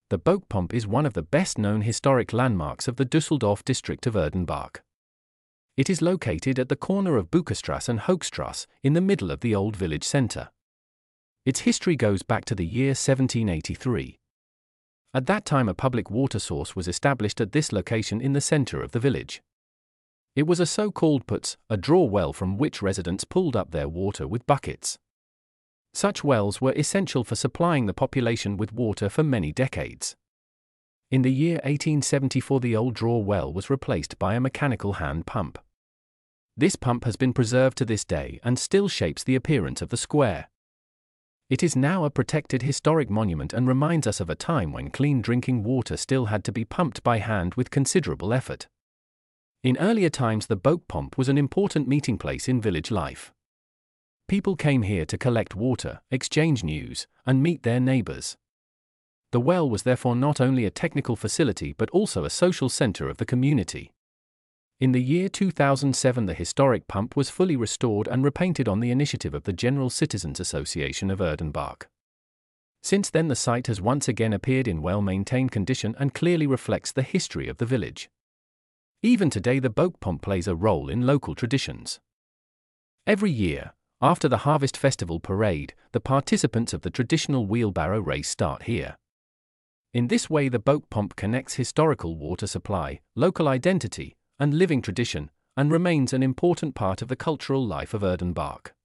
The Boekpomp is one of the best-known historic landmarks of the Düsseldorf district of Erdenbach. It is located at the corner of Bukerstrasse and Hochstrasse, in the middle of the old village centre. Its history goes back to the year 1783. At that time a public water source was established at this location in the centre of the village. It was a so-called Putz, a draw well from which residents pulled up their water with buckets. Such wells were essential for supplying the population with water for many decades. In the year 1874 the old draw well was replaced by a mechanical hand pump. This pump has been preserved to this day and still shapes the appearance of the square. It is now a protected historic monument and reminds us of a time when clean drinking water still had to be pumped by hand with considerable effort. In earlier times the Boekpomp was an important meeting place in village life. People came here to collect water, exchange news, and meet their neighbors. The well was therefore not only a technical facility but also a social center of the community. In the year 2007 the historic pump was fully restored and repainted on the initiative of the General Citizens Association of Erdenbach. Since then the site has once again appeared in well-maintained condition and clearly reflects the history of the village. Even today the Boekpomp plays a role in local traditions. Every year, after the Harvest Festival parade, the participants of the traditional wheelbarrow race start here. In this way the Boekpomp connects historical water supply, local identity, and living tradition, and remains an important part of the cultural life of Erdenbach.